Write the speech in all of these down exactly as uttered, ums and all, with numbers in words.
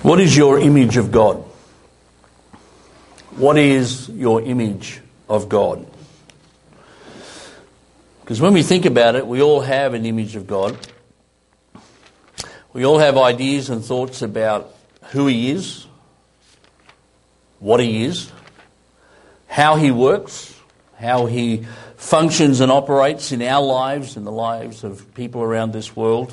What is your image of God? What is your image of God? Because when we think about it, we all have an image of God. We all have ideas and thoughts about who He is, what He is, how He works, how He functions and operates in our lives and the lives of people around this world.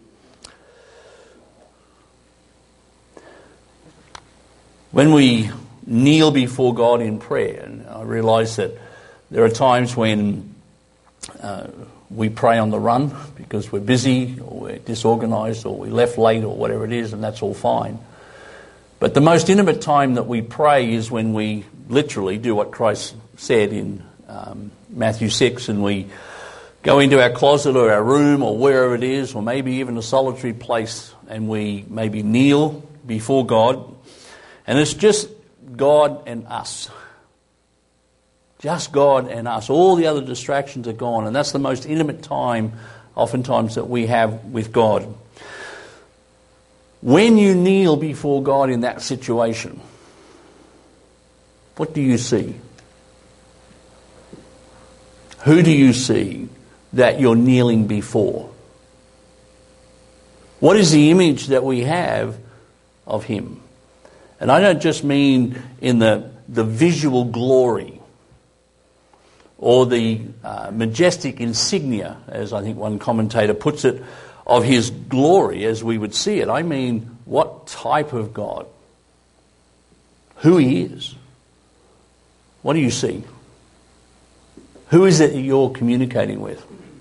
When we kneel before God in prayer, and I realise that there are times when uh, we pray on the run because we're busy or we're disorganised or we left late or whatever it is, and that's all fine. But the most intimate time that we pray is when we literally do what Christ said in um, Matthew six, and we go into our closet or our room or wherever it is, or maybe even a solitary place, and we maybe kneel before God. And it's just God and us. Just God and us. All the other distractions are gone. And that's the most intimate time, oftentimes, that we have with God. When you kneel before God in that situation, what do you see? Who do you see that you're kneeling before? What is the image that we have of Him? And I don't just mean in the, the visual glory or the uh, majestic insignia, as I think one commentator puts it, of His glory as we would see it. I mean, what type of God? Who He is? What do you see? Who is it that you're communicating with?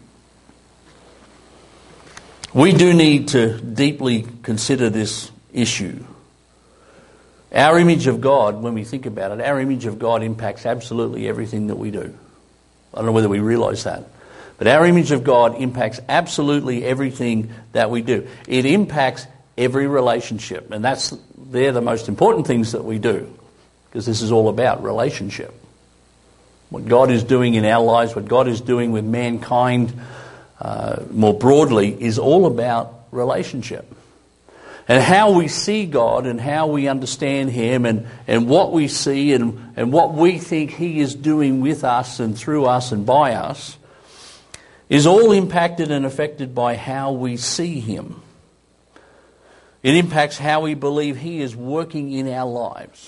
We do need to deeply consider this issue. Our image of God, when we think about it, our image of God impacts absolutely everything that we do. I don't know whether we realise that. But our image of God impacts absolutely everything that we do. It impacts every relationship. And that's they're the most important things that we do. Because this is all about relationship. What God is doing in our lives, what God is doing with mankind uh, more broadly, is all about relationship. And how we see God and how we understand Him and, and what we see and, and what we think He is doing with us and through us and by us is all impacted and affected by how we see Him. It impacts how we believe He is working in our lives.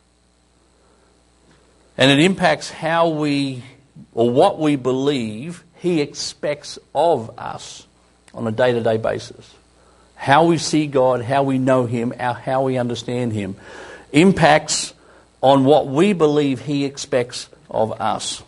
And it impacts how we, or what we believe He expects of us on a day-to-day basis. How we see God, how we know Him, how we understand Him, impacts on what we believe He expects of us.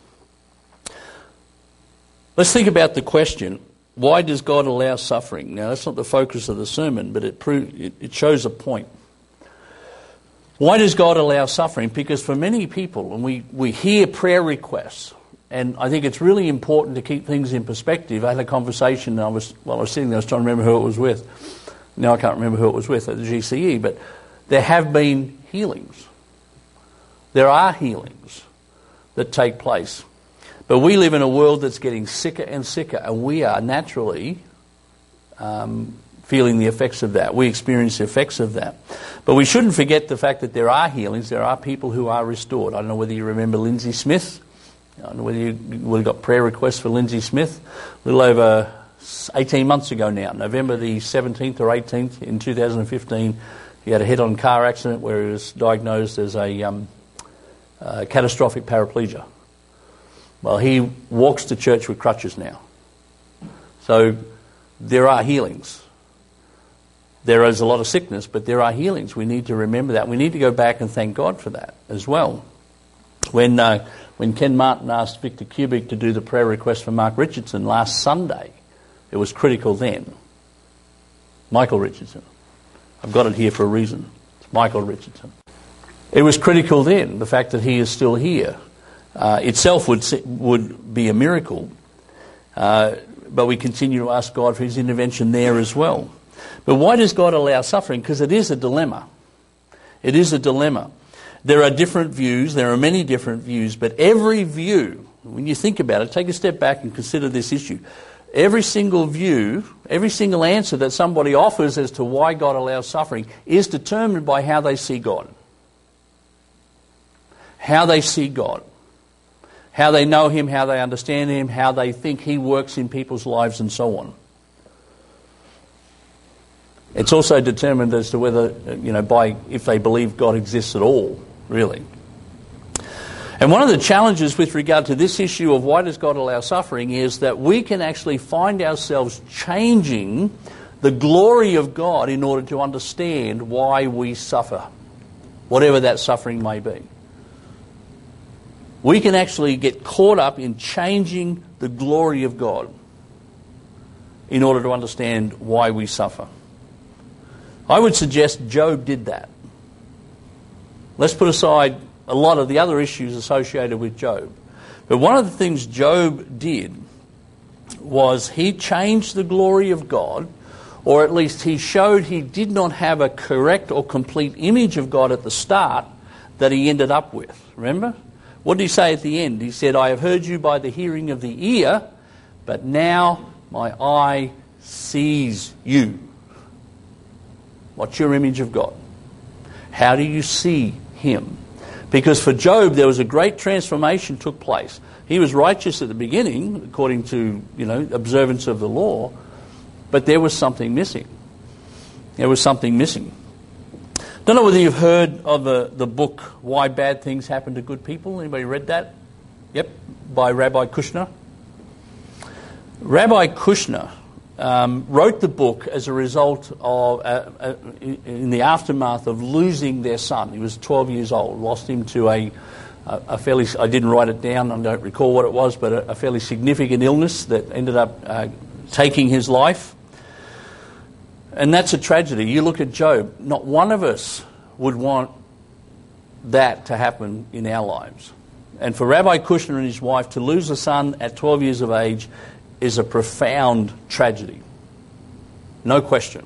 Let's think about the question, why does God allow suffering? Now, that's not the focus of the sermon, but it, proves, it, it shows a point. Why does God allow suffering? Because for many people, when we, we hear prayer requests, and I think it's really important to keep things in perspective. I had a conversation, and I was, while I was sitting there, I was trying to remember who it was with. Now I can't remember who it was with at the G C E, but there have been healings. There are healings that take place. But we live in a world that's getting sicker and sicker, and we are naturally um, feeling the effects of that. We experience the effects of that. But we shouldn't forget the fact that there are healings. There are people who are restored. I don't know whether you remember Lindsay Smith. I don't know whether you would have got prayer requests for Lindsay Smith. A little over eighteen months ago now, November the seventeenth or eighteenth in two thousand fifteen, he had a head-on car accident where he was diagnosed as a um, uh, catastrophic paraplegia. Well, he walks to church with crutches now. So there are healings. There is a lot of sickness, but there are healings. We need to remember that. We need to go back and thank God for that as well. When uh, when Ken Martin asked Victor Kubik to do the prayer request for Mark Richardson last Sunday, it was critical then. Michael Richardson. I've got it here for a reason. It's Michael Richardson. It was critical then, the fact that he is still here. Uh, itself would would be a miracle. Uh, but we continue to ask God for His intervention there as well. But why does God allow suffering? Because it is a dilemma. It is a dilemma. There are different views. There are many different views. But every view, when you think about it, take a step back and consider this issue. Every single view, every single answer that somebody offers as to why God allows suffering is determined by how they see God. How they see God. How they know Him, how they understand Him, how they think He works in people's lives and so on. It's also determined as to whether, you know, by if they believe God exists at all, really. And one of the challenges with regard to this issue of why does God allow suffering is that we can actually find ourselves changing the glory of God in order to understand why we suffer, whatever that suffering may be. We can actually get caught up in changing the glory of God in order to understand why we suffer. I would suggest Job did that. Let's put aside a lot of the other issues associated with Job. But one of the things Job did was he changed the glory of God, or at least he showed he did not have a correct or complete image of God at the start that he ended up with. Remember? What did he say at the end? He said, I have heard you by the hearing of the ear, but now my eye sees you. What's your image of God? How do you see Him? Because for Job, there was a great transformation took place. He was righteous at the beginning, according to, you know, observance of the law, but there was something missing. There was something missing. Don't know whether you've heard of the, the book, Why Bad Things Happen to Good People. Anybody read that? Yep, by Rabbi Kushner. Rabbi Kushner um, wrote the book as a result of, uh, uh, in the aftermath of losing their son. He was twelve years old, lost him to a, a fairly, I didn't write it down, I don't recall what it was, but a, a fairly significant illness that ended up uh, taking his life. And that's a tragedy. You look at Job, not one of us would want that to happen in our lives. And for Rabbi Kushner and his wife to lose a son at twelve years of age is a profound tragedy. No question.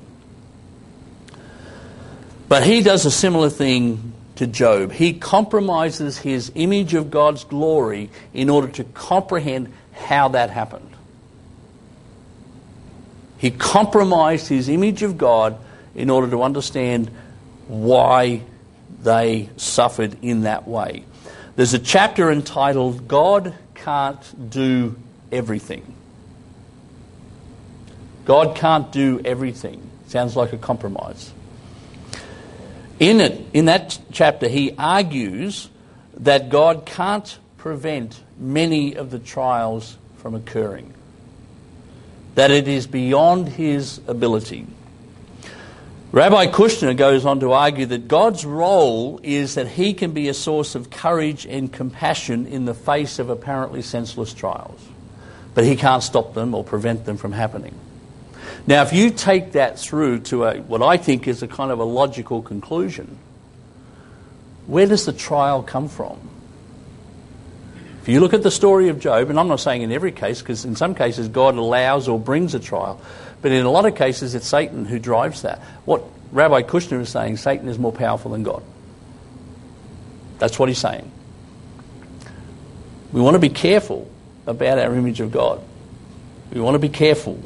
But he does a similar thing to Job. He compromises his image of God's glory in order to comprehend how that happened. He compromised his image of God in order to understand why they suffered in that way. There's a chapter entitled, God Can't Do Everything. God can't do everything. Sounds like a compromise. In it, in that chapter, he argues that God can't prevent many of the trials from occurring. That it is beyond his ability. Rabbi Kushner goes on to argue that God's role is that he can be a source of courage and compassion in the face of apparently senseless trials. But he can't stop them or prevent them from happening. Now, if you take that through to a, what I think is a kind of a logical conclusion, where does the trial come from? If you look at the story of Job, and I'm not saying in every case, because in some cases God allows or brings a trial, but in a lot of cases it's Satan who drives that. What Rabbi Kushner is saying, Satan is more powerful than God. That's what he's saying. We want to be careful about our image of God. We want to be careful.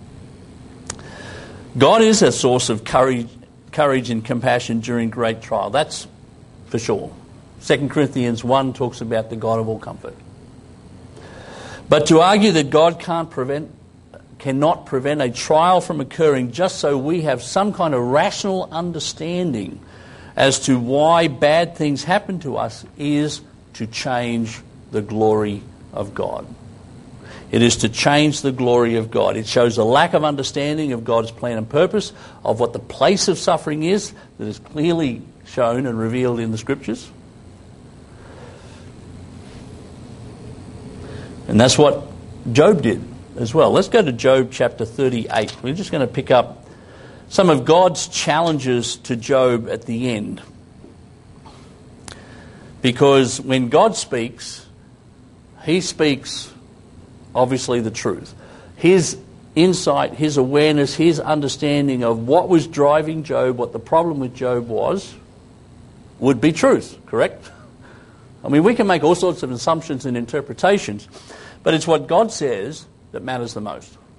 God is a source of courage, courage and compassion during great trial. That's for sure. Second Corinthians one talks about the God of all comfort. But to argue that God can't prevent, cannot prevent a trial from occurring just so we have some kind of rational understanding as to why bad things happen to us is to change the glory of God. It is to change the glory of God. It shows a lack of understanding of God's plan and purpose, of what the place of suffering is, that is clearly shown and revealed in the Scriptures. And that's what Job did as well. Let's go to Job chapter thirty-eight. We're just going to pick up some of God's challenges to Job at the end. Because when God speaks, he speaks obviously the truth. His insight, his awareness, his understanding of what was driving Job, what the problem with Job was, would be truth, correct? I mean, we can make all sorts of assumptions and interpretations, but it's what God says that matters the most.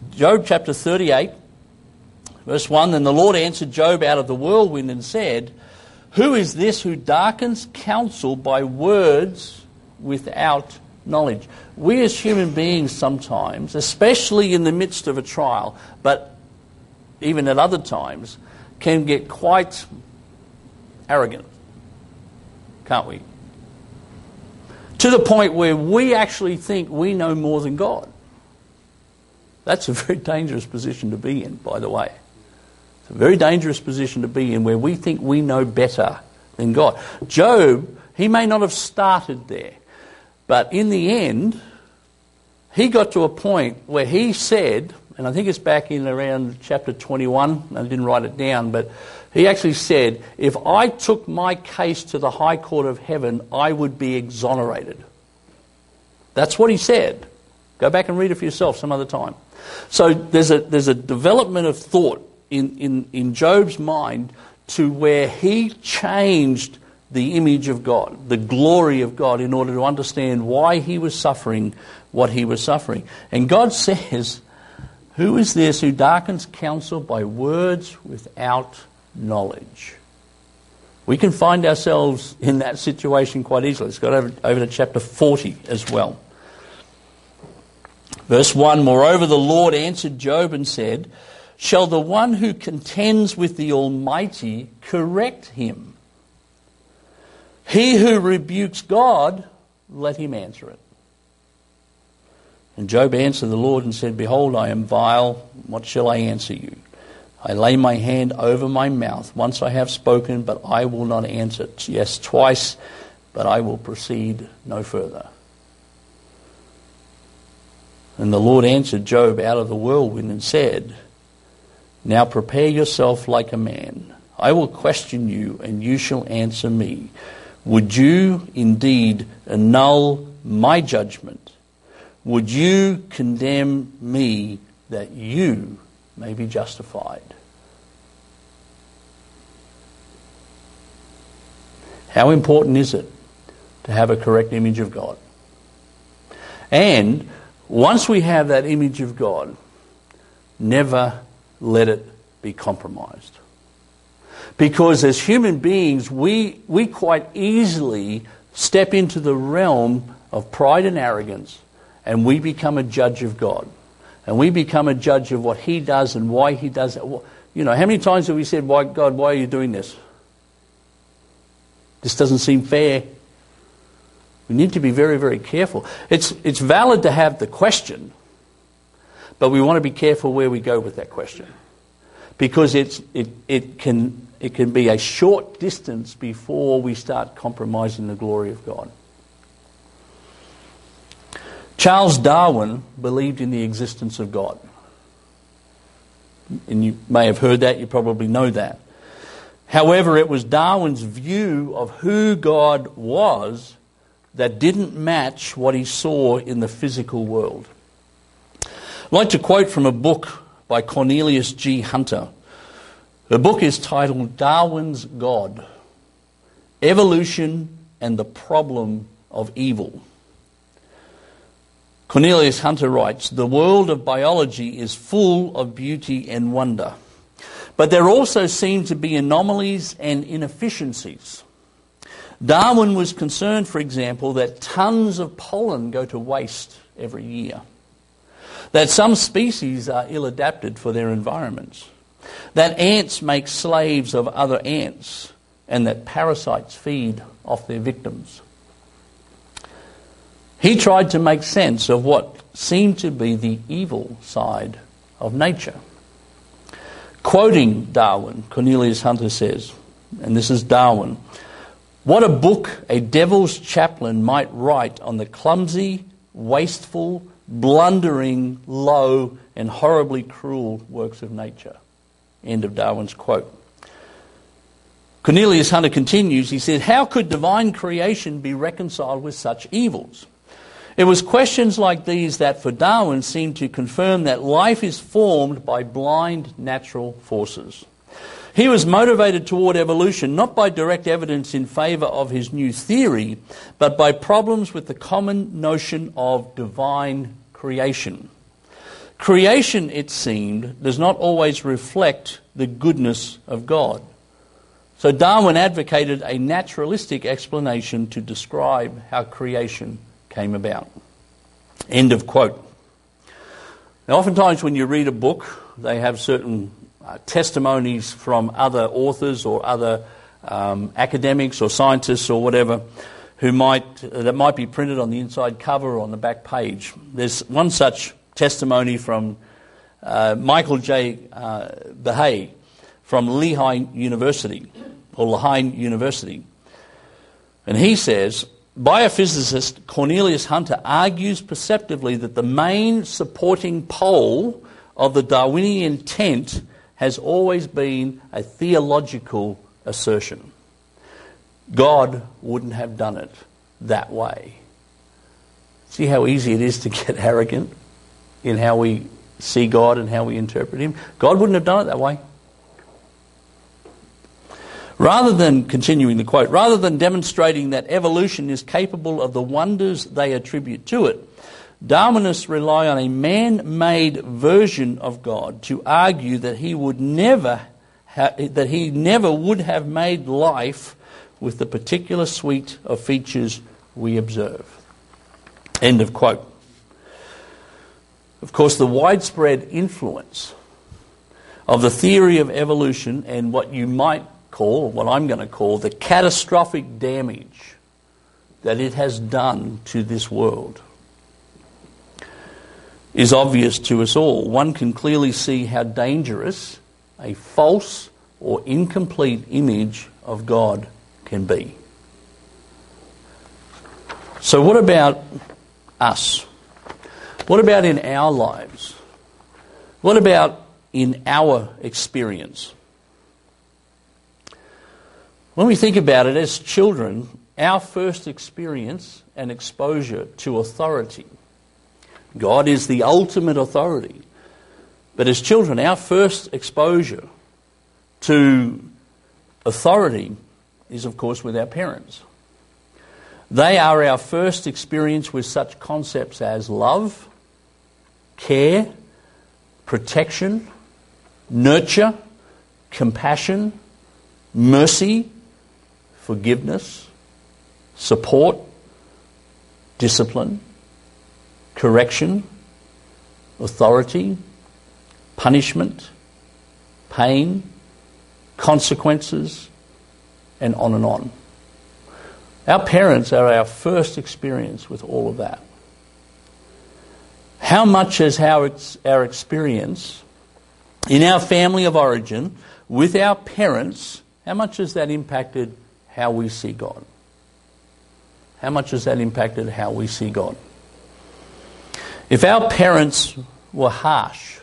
Job chapter thirty-eight, verse one, "Then the Lord answered Job out of the whirlwind and said, Who is this who darkens counsel by words without knowledge?" We as human beings sometimes, especially in the midst of a trial, but even at other times, can get quite arrogant, can't we? To the point where we actually think we know more than God. That's a very dangerous position to be in, by the way. It's a very dangerous position to be in where we think we know better than God. Job, he may not have started there, but in the end, he got to a point where he said, and I think it's back in around chapter twenty-one, I didn't write it down, but he actually said, if I took my case to the high court of heaven, I would be exonerated. That's what he said. Go back and read it for yourself some other time. So there's a there's a development of thought in, in, in Job's mind to where he changed the image of God, the glory of God, in order to understand why he was suffering what he was suffering. And God says, who is this who darkens counsel by words without knowledge? We can find ourselves in that situation quite easily. Let's go over, over to chapter forty as well. Verse one, "Moreover, the Lord answered Job and said, Shall the one who contends with the Almighty correct him? He who rebukes God, let him answer it." And Job answered the Lord and said, "Behold, I am vile. What shall I answer you? I lay my hand over my mouth. Once I have spoken, but I will not answer. Yes, twice, but I will proceed no further." And the Lord answered Job out of the whirlwind and said, "Now prepare yourself like a man. I will question you, and you shall answer me. Would you indeed annul my judgment? Would you condemn me that you may be justified?" How important is it to have a correct image of God? And once we have that image of God, never let it be compromised. Because as human beings, we, we quite easily step into the realm of pride and arrogance, and we become a judge of God. And we become a judge of what he does and why he does it. You know, how many times have we said, "Why, God, why are you doing this? This doesn't seem fair." We need to be very, very careful. It's, it's valid to have the question, but we want to be careful where we go with that question. Because it's, it, it, can, it can be a short distance before we start compromising the glory of God. Charles Darwin believed in the existence of God. And you may have heard that, you probably know that. However, it was Darwin's view of who God was that didn't match what he saw in the physical world. I'd like to quote from a book by Cornelius G. Hunter. The book is titled Darwin's God, Evolution and the Problem of Evil. Cornelius Hunter writes, "The world of biology is full of beauty and wonder, but there also seem to be anomalies and inefficiencies. Darwin was concerned, for example, that tons of pollen go to waste every year, that some species are ill-adapted for their environments, that ants make slaves of other ants, and that parasites feed off their victims." He tried to make sense of what seemed to be the evil side of nature. Quoting Darwin, Cornelius Hunter says, and this is Darwin, "What a book a devil's chaplain might write on the clumsy, wasteful, blundering, low, and horribly cruel works of nature." End of Darwin's quote. Cornelius Hunter continues, he said, "How could divine creation be reconciled with such evils? It was questions like these that for Darwin seemed to confirm that life is formed by blind natural forces. He was motivated toward evolution not by direct evidence in favour of his new theory, but by problems with the common notion of divine creation. Creation, it seemed, does not always reflect the goodness of God. So Darwin advocated a naturalistic explanation to describe how creation came about. End of quote. Now, oftentimes when you read a book, they have certain uh, testimonies from other authors or other um, academics or scientists or whatever who might uh, that might be printed on the inside cover or on the back page. There's one such testimony from uh, Michael J. Uh, Behe from Lehigh University, or Lehigh University. And he says, biophysicist Cornelius Hunter argues perceptively that the main supporting pole of the Darwinian tent has always been a theological assertion. God wouldn't have done it that way. See how easy it is to get arrogant in how we see God and how we interpret Him? God wouldn't have done it that way. Rather than, continuing the quote, rather than demonstrating that evolution is capable of the wonders they attribute to it, Darwinists rely on a man-made version of God to argue that he would never ha- that he never would have made life with the particular suite of features we observe. End of quote. Of course, the widespread influence of the theory of evolution and what you might call, what I'm going to call, the catastrophic damage that it has done to this world is obvious to us all. One can clearly see how dangerous a false or incomplete image of God can be. So what about us? What about in our lives? What about in our experience? When we think about it, as children, our first experience and exposure to authority, God is the ultimate authority. But as children, our first exposure to authority is, of course, with our parents. They are our first experience with such concepts as love, care, protection, nurture, compassion, mercy, forgiveness, support, discipline, correction, authority, punishment, pain, consequences, and on and on. Our parents are our first experience with all of that. How much has our, our experience in our family of origin with our parents, how much has that impacted how we see God? How much has that impacted how we see God? If our parents were harsh,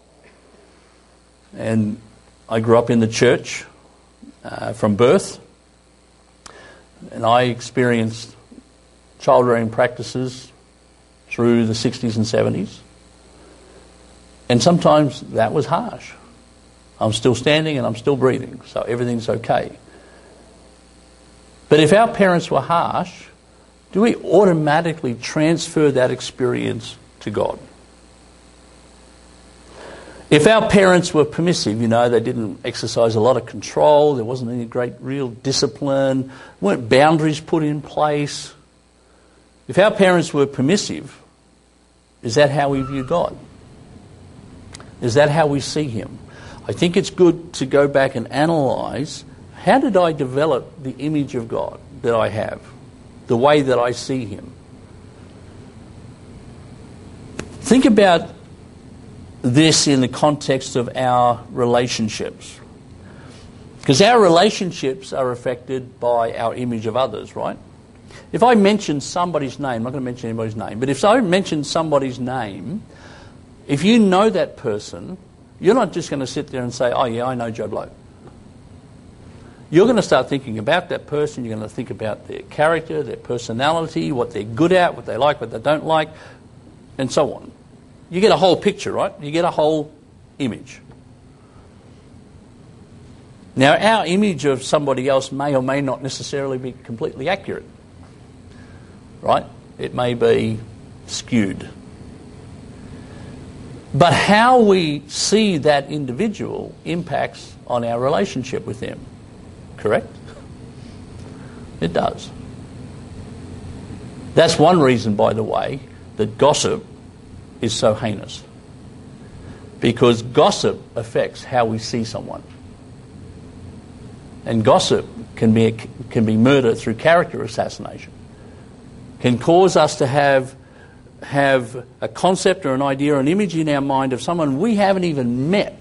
and I grew up in the church uh, from birth, and I experienced child rearing practices through the sixties and seventies, and sometimes that was harsh. I'm still standing and I'm still breathing, so everything's okay. But if our parents were harsh, do we automatically transfer that experience to God? If our parents were permissive, you know, they didn't exercise a lot of control, there wasn't any great real discipline, weren't boundaries put in place. If our parents were permissive, is that how we view God? Is that how we see Him? I think it's good to go back and analyse, how did I develop the image of God that I have? The way that I see Him? Think about this in the context of our relationships. Because our relationships are affected by our image of others, right? If I mention somebody's name, I'm not going to mention anybody's name, but if I mention somebody's name, if you know that person, you're not just going to sit there and say, oh yeah, I know Joe Blow. You're going to start thinking about that person, you're going to think about their character, their personality, what they're good at, what they like, what they don't like, and so on. You get a whole picture, right? You get a whole image. Now, our image of somebody else may or may not necessarily be completely accurate, right? It may be skewed. But how we see that individual impacts on our relationship with them. Correct? It does. That's one reason, by the way, that gossip is so heinous. Because gossip affects how we see someone. And gossip can be, can be murder through character assassination. Can cause us to have, have a concept or an idea or an image in our mind of someone we haven't even met.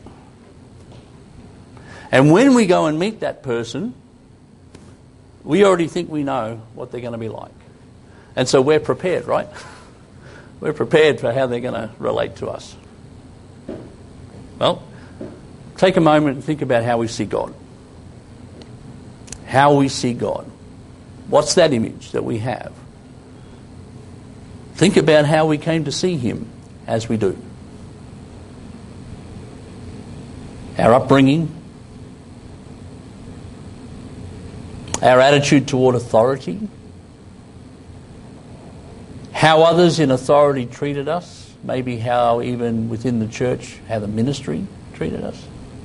And when we go and meet that person, we already think we know what they're going to be like. And so we're prepared, right? We're prepared for how they're going to relate to us. Well, take a moment and think about how we see God. How we see God. What's that image that we have? Think about how we came to see Him as we do. Our upbringing, our attitude toward authority, how others in authority treated us, maybe how even within the church, how the ministry treated us.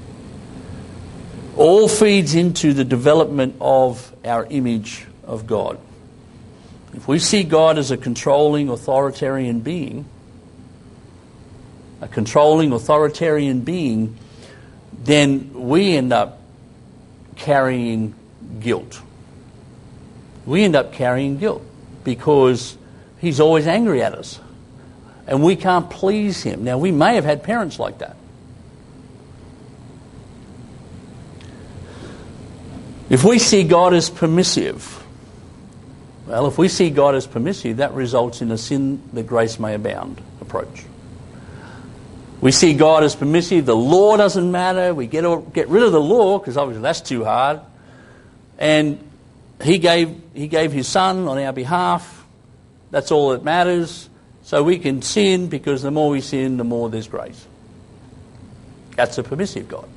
All feeds into the development of our image of God. If we see God as a controlling, authoritarian being, a controlling, authoritarian being, then we end up carrying guilt. We end up carrying guilt because He's always angry at us and we can't please Him. Now, we may have had parents like that. If we see God as permissive, well, if we see God as permissive, that results in a sin that grace may abound approach. We see God as permissive, the law doesn't matter, we get, get rid of the law because obviously that's too hard. And He gave, he gave His Son on our behalf. That's all that matters. So we can sin because the more we sin, the more there's grace. That's a permissive God.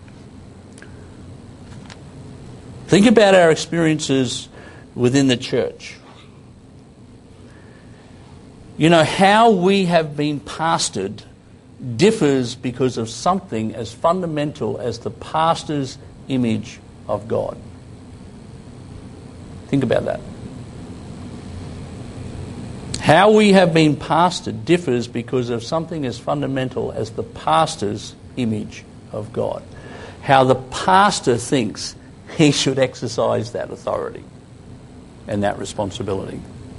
Think about our experiences within the church. You know, how we have been pastored differs because of something as fundamental as the pastor's image of God. Think about that. How we have been pastored differs because of something as fundamental as the pastor's image of God. How the pastor thinks he should exercise that authority and that responsibility.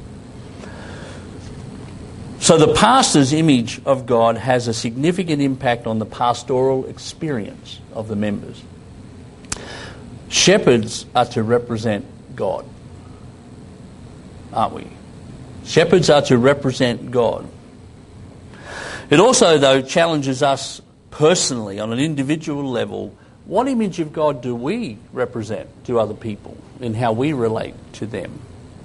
So the pastor's image of God has a significant impact on the pastoral experience of the members. Shepherds are to represent God, aren't we? Shepherds are to represent God. It also, though, challenges us personally on an individual level. What image of God do we represent to other people in how we relate to them?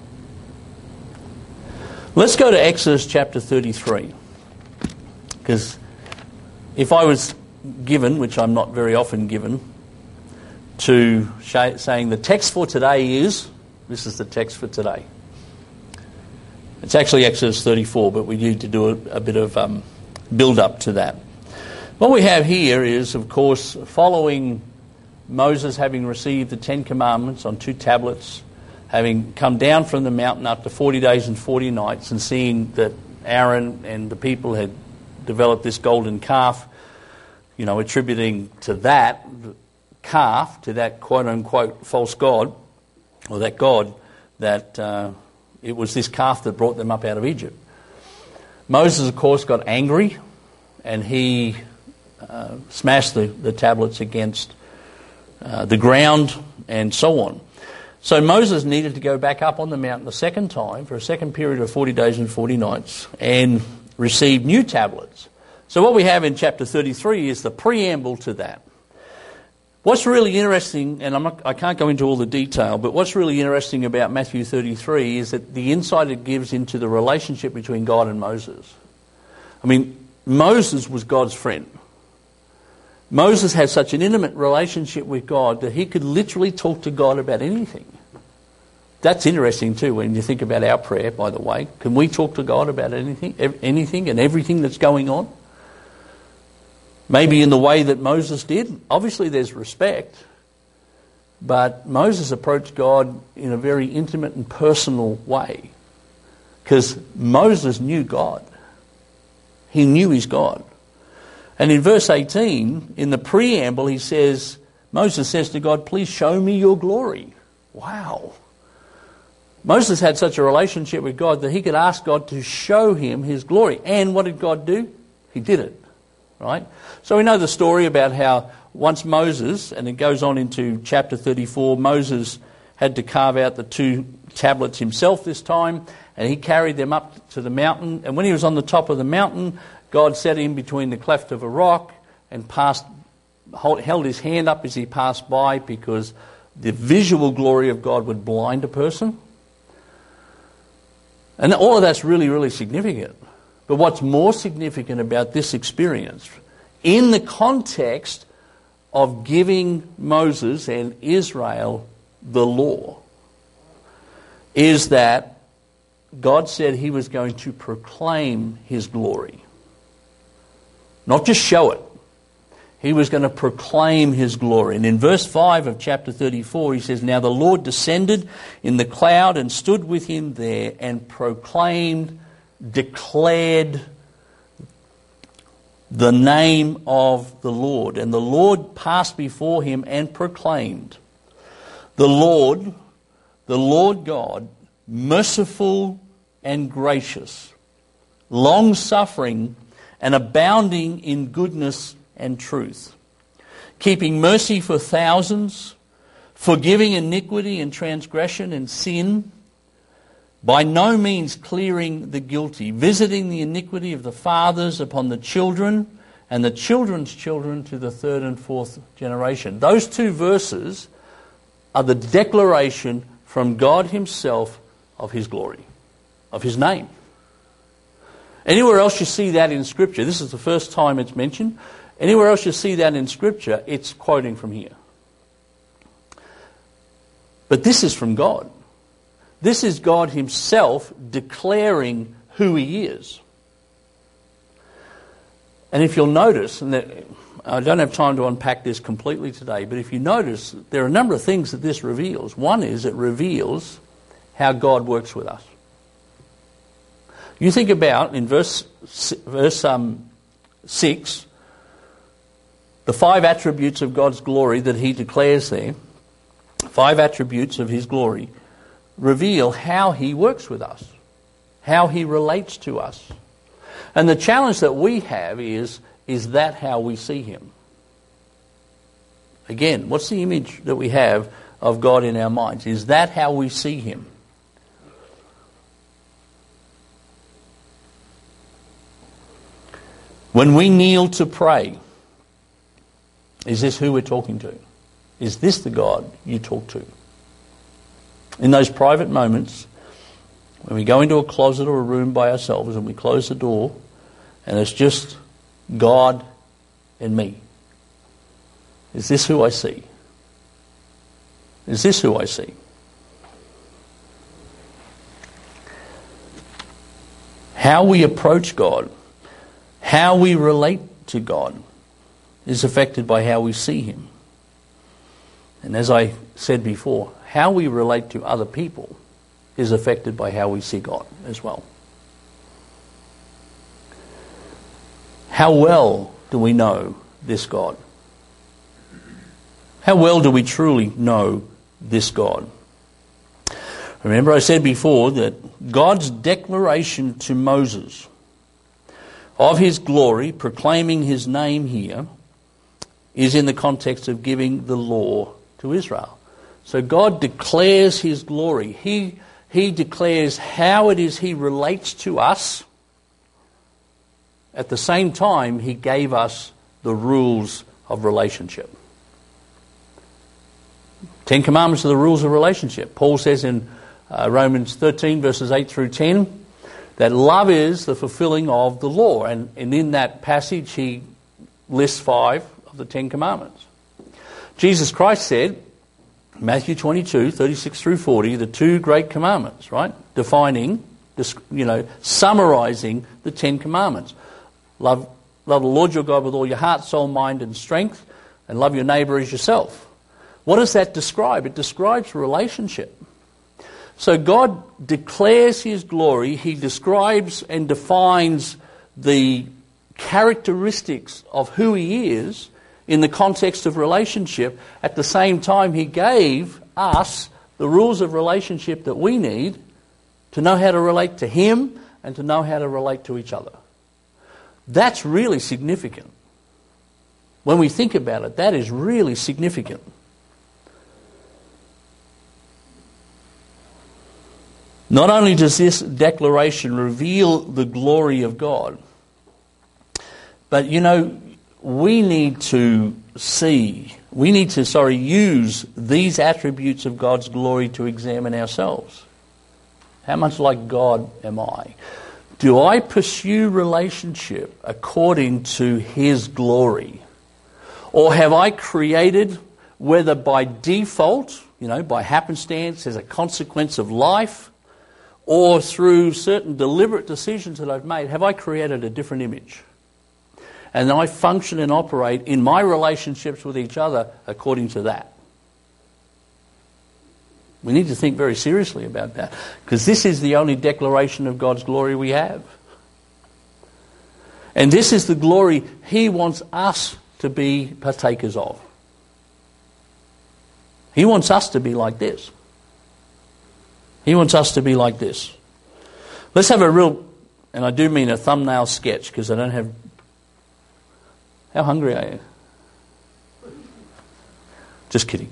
Let's go to Exodus chapter thirty-three. Because if I was given, which I'm not very often given, to sh- saying the text for today is, this is the text for today. It's actually Exodus thirty-four, but we need to do a, a bit of um, build-up to that. What we have here is, of course, following Moses having received the Ten Commandments on two tablets, having come down from the mountain after forty days and forty nights and seeing that Aaron and the people had developed this golden calf, you know, attributing to that calf, to that quote-unquote false god, or that god, that uh, it was this calf that brought them up out of Egypt. Moses, of course, got angry and he uh, smashed the, the tablets against uh, the ground and so on. So Moses needed to go back up on the mountain a second time for a second period of forty days and forty nights and receive new tablets. So what we have in chapter thirty-three is the preamble to that. What's really interesting, and I'm not, I can't go into all the detail, but what's really interesting about Matthew thirty-three is that the insight it gives into the relationship between God and Moses. I mean, Moses was God's friend. Moses had such an intimate relationship with God that he could literally talk to God about anything. That's interesting too when you think about our prayer, by the way. Can we talk to God about anything, anything and everything that's going on? Maybe in the way that Moses did. Obviously there's respect. But Moses approached God in a very intimate and personal way. Because Moses knew God. He knew his God. And in verse eighteen, in the preamble, he says, Moses says to God, please show me your glory. Wow. Moses had such a relationship with God that he could ask God to show him his glory. And what did God do? He did it. Right? So we know the story about how once Moses, and it goes on into chapter thirty-four, Moses had to carve out the two tablets himself this time, and he carried them up to the mountain. And when he was on the top of the mountain, God set him between the cleft of a rock and passed, held his hand up as he passed by, because the visual glory of God would blind a person. And all of that's really, really significant. But what's more significant about this experience, in the context of giving Moses and Israel the law, is that God said he was going to proclaim his glory. Not just show it. He was going to proclaim his glory. And in verse five of chapter thirty-four, he says, now the Lord descended in the cloud and stood with him there and proclaimed, declared the name of the Lord. And the Lord passed before him and proclaimed, the Lord, the Lord God, merciful and gracious, long-suffering and abounding in goodness and truth, keeping mercy for thousands, forgiving iniquity and transgression and sin, by no means clearing the guilty, visiting the iniquity of the fathers upon the children and the children's children to the third and fourth generation. Those two verses are the declaration from God himself of his glory, of his name. Anywhere else you see that in Scripture, this is the first time it's mentioned, anywhere else you see that in Scripture, it's quoting from here. But this is from God. This is God himself declaring who he is. And if you'll notice, and that, I don't have time to unpack this completely today, but if you notice, there are a number of things that this reveals. One is it reveals how God works with us. You think about, in verse, verse um, six, the five attributes of God's glory that he declares there, five attributes of his glory, reveal how he works with us, how he relates to us. And the challenge that we have is, is that how we see him? Again, what's the image that we have of God in our minds? Is that how we see him? When we kneel to pray, is this who we're talking to? Is this the God you talk to? In those private moments, when we go into a closet or a room by ourselves and we close the door and it's just God and me, is this who I see? Is this who I see? How we approach God, how we relate to God, is affected by how we see him. And as I said before, how we relate to other people is affected by how we see God as well. How well do we know this God? How well do we truly know this God? Remember, I said before that God's declaration to Moses of his glory, proclaiming his name here, is in the context of giving the law to Israel. So God declares his glory. He, he declares how it is he relates to us. At the same time, he gave us the rules of relationship. Ten Commandments are the rules of relationship. Paul says in uh, Romans thirteen, verses eight through ten, that love is the fulfilling of the law. And, and in that passage, he lists five of the Ten Commandments. Jesus Christ said, Matthew twenty-two, thirty-six through forty, the two great commandments, right? Defining, you know, summarizing the Ten Commandments. Love, Love the Lord your God with all your heart, soul, mind, and strength, and love your neighbour as yourself. What does that describe? It describes relationship. So God declares his glory. He describes and defines the characteristics of who he is in the context of relationship. At the same time, he gave us the rules of relationship that we need to know how to relate to him and to know how to relate to each other. That's really significant. When we think about it, that is really significant. Not only does this declaration reveal the glory of God, but, you know, we need to see, we need to, sorry, use these attributes of God's glory to examine ourselves. How much like God am I? Do I pursue relationship according to his glory? Or have I created, whether by default, you know, by happenstance, as a consequence of life, or through certain deliberate decisions that I've made, have I created a different image? And I function and operate in my relationships with each other according to that. We need to think very seriously about that, because this is the only declaration of God's glory we have. And this is the glory he wants us to be partakers of. He wants us to be like this. He wants us to be like this. Let's have a real, and I do mean a thumbnail sketch, because I don't have... How hungry are you? Just kidding.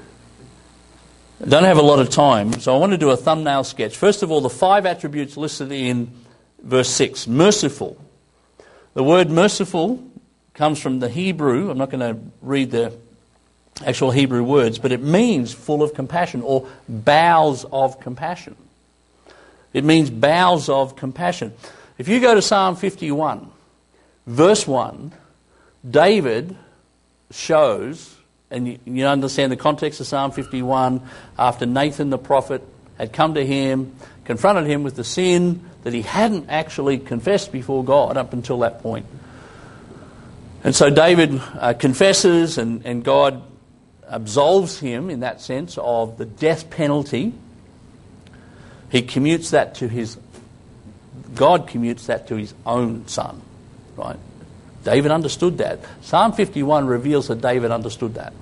I don't have a lot of time, so I want to do a thumbnail sketch. First of all, the five attributes listed in verse six. Merciful. The word merciful comes from the Hebrew. I'm not going to read the actual Hebrew words, but it means full of compassion, or bowels of compassion. It means bowels of compassion. If you go to Psalm fifty-one, verse one, David shows, and you, you understand the context of Psalm fifty-one, after Nathan the prophet had come to him, confronted him with the sin that he hadn't actually confessed before God up until that point. And so David uh, confesses, and, and God absolves him in that sense of the death penalty. He commutes that to his, God commutes that to his own son, right? David understood that. Psalm fifty-one reveals that David understood that.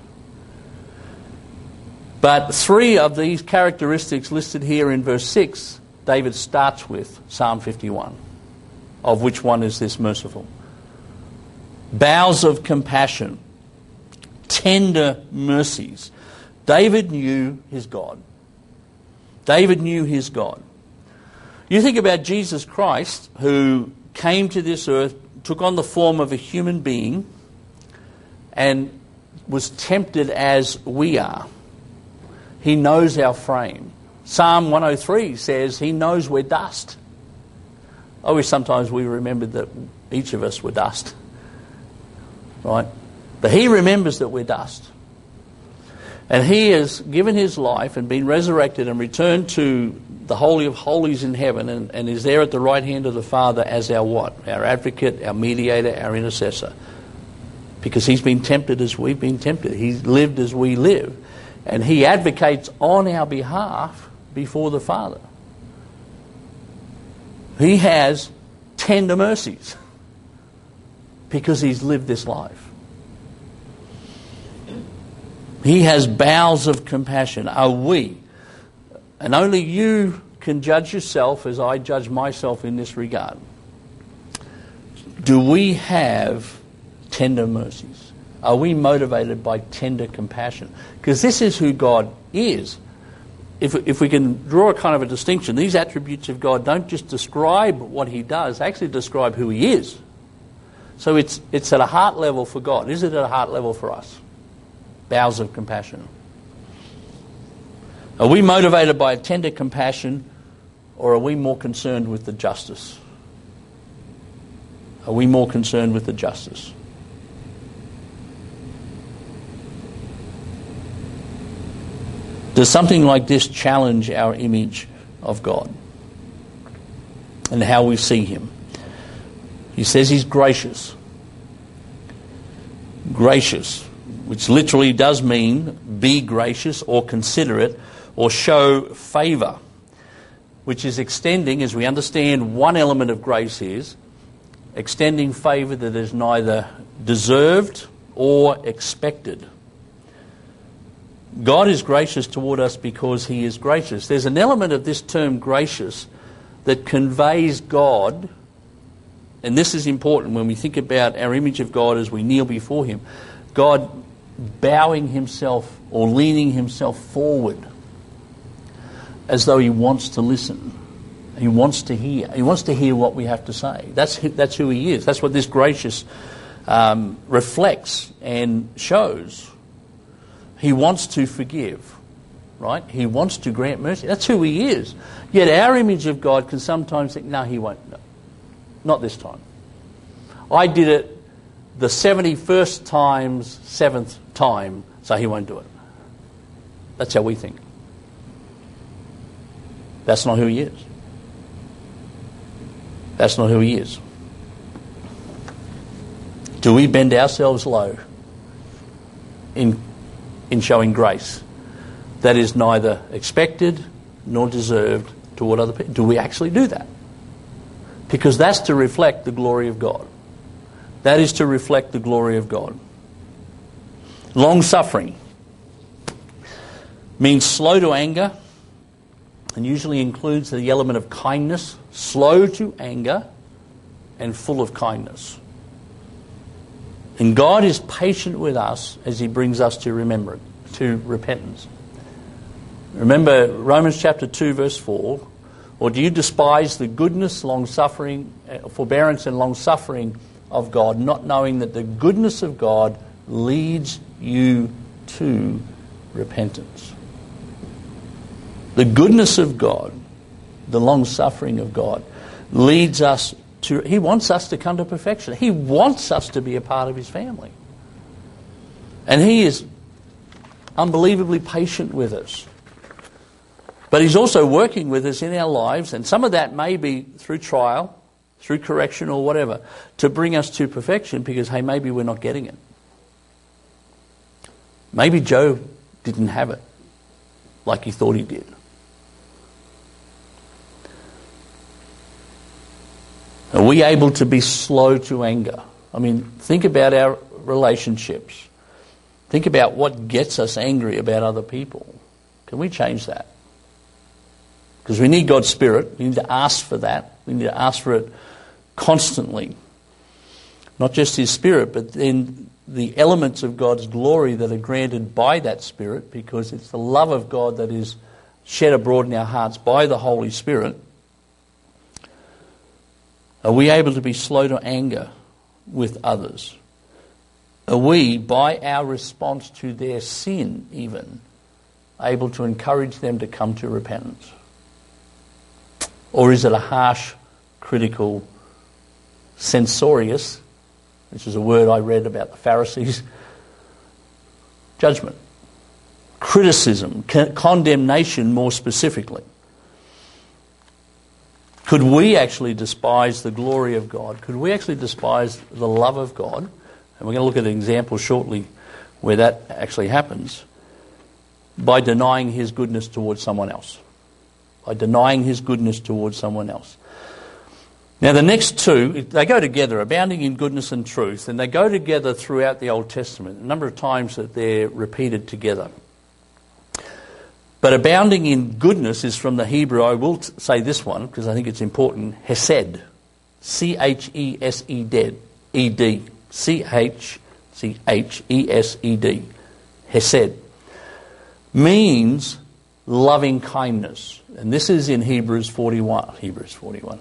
But three of these characteristics listed here in verse six, David starts with Psalm fifty-one, of which one is this merciful. Bowels of compassion, tender mercies. David knew his God. David knew his God. You think about Jesus Christ, who came to this earth, took on the form of a human being, and was tempted as we are. He knows our frame. Psalm one oh three says he knows we're dust. I wish sometimes we remembered that each of us were dust. Right? But he remembers that we're dust. And he has given his life and been resurrected and returned to the Holy of Holies in heaven, and, and is there at the right hand of the Father as our what? Our advocate, our mediator, our intercessor. Because he's been tempted as we've been tempted. He's lived as we live. And he advocates on our behalf before the Father. He has tender mercies because he's lived this life. He has bowels of compassion. Are we? And only you can judge yourself as I judge myself in this regard. Do we have tender mercies? Are we motivated by tender compassion? Because this is who God is. If, if we can draw a kind of a distinction, these attributes of God don't just describe what he does, they actually describe who he is. So it's, it's at a heart level for God. Is it at a heart level for us? Bowels of compassion. Are we motivated by a tender compassion, or are we more concerned with the justice? Are we more concerned with the justice? Does something like this challenge our image of God and how we see him? He says he's gracious. gracious, which literally does mean be gracious or considerate or show favour, which is extending, as we understand one element of grace is, extending favour that is neither deserved or expected. God is gracious toward us because he is gracious. There's an element of this term gracious that conveys God, and this is important when we think about our image of God as we kneel before him, God bowing himself or leaning himself forward as though he wants to listen. He wants to hear. He wants to hear what we have to say. That's that's who he is. That's what this gracious um, reflects and shows. He wants to forgive, right? He wants to grant mercy. That's who he is. Yet our image of God can sometimes think, no, he won't. No, not this time. I did it the seventy-first times, seventh time, so he won't do it. That's how we think. That's not who he is. That's not who he is. Do we bend ourselves low in in showing grace that is neither expected nor deserved toward other people? Do we actually do that? Because that's to reflect the glory of God. That is to reflect the glory of God. Long-suffering means slow to anger and usually includes the element of kindness, slow to anger and full of kindness. And God is patient with us as he brings us to remembrance, to repentance. Remember Romans chapter two verse four, or do you despise the goodness, long-suffering, forbearance and long-suffering of God, not knowing that the goodness of God leads you to repentance? The goodness of God, the long-suffering of God, leads us to, he wants us to come to perfection. He wants us to be a part of his family. And he is unbelievably patient with us. But he's also working with us in our lives, and some of that may be through trial, through correction or whatever, to bring us to perfection because, hey, maybe we're not getting it. Maybe Job didn't have it like he thought he did. Are we able to be slow to anger? I mean, think about our relationships. Think about what gets us angry about other people. Can we change that? Because we need God's Spirit. We need to ask for that. We need to ask for it constantly. Not just his Spirit, but then the elements of God's glory that are granted by that Spirit, because it's the love of God that is shed abroad in our hearts by the Holy Spirit. Are we able to be slow to anger with others? Are we, by our response to their sin even, able to encourage them to come to repentance? Or is it a harsh, critical, censorious, which is a word I read about the Pharisees, judgment, criticism, con- condemnation more specifically? Could we actually despise the glory of God? Could we actually despise the love of God? And we're going to look at an example shortly where that actually happens, by denying his goodness towards someone else. By denying his goodness towards someone else. Now the next two, they go together, abounding in goodness and truth, and they go together throughout the Old Testament, a number of times that they're repeated together. But abounding in goodness is from the Hebrew, I will t- say this one because I think it's important, Hesed. C H E S E D. C H C H E S E D. Hesed. Means loving kindness. And this is in Hebrews forty-one. Hebrews forty-one.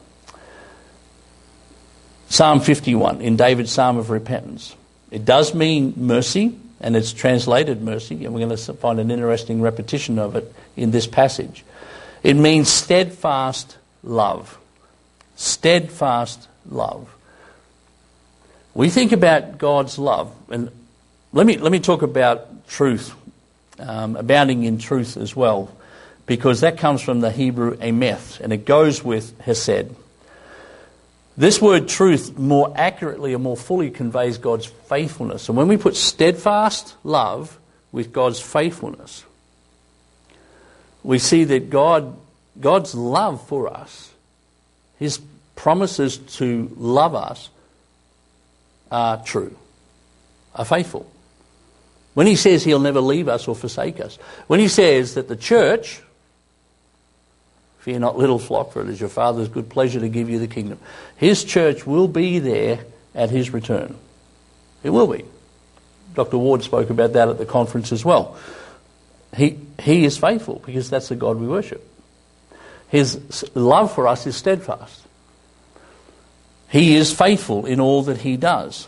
Psalm fifty-one, in David's Psalm of Repentance. It does mean mercy, and it's translated mercy, and we're going to find an interesting repetition of it in this passage. It means steadfast love. Steadfast love. We think about God's love, and let me let me talk about truth, um, abounding in truth as well, because that comes from the Hebrew emeth, and it goes with hesed. This word truth more accurately and more fully conveys God's faithfulness. And when we put steadfast love with God's faithfulness, we see that God, God's love for us, his promises to love us, are true, are faithful. When he says he'll never leave us or forsake us, when he says that the church, fear not, little flock, for it is your Father's good pleasure to give you the kingdom, his church will be there at his return. It will be. Doctor Ward spoke about that at the conference as well. He, he is faithful because that's the God we worship. His love for us is steadfast. He is faithful in all that he does.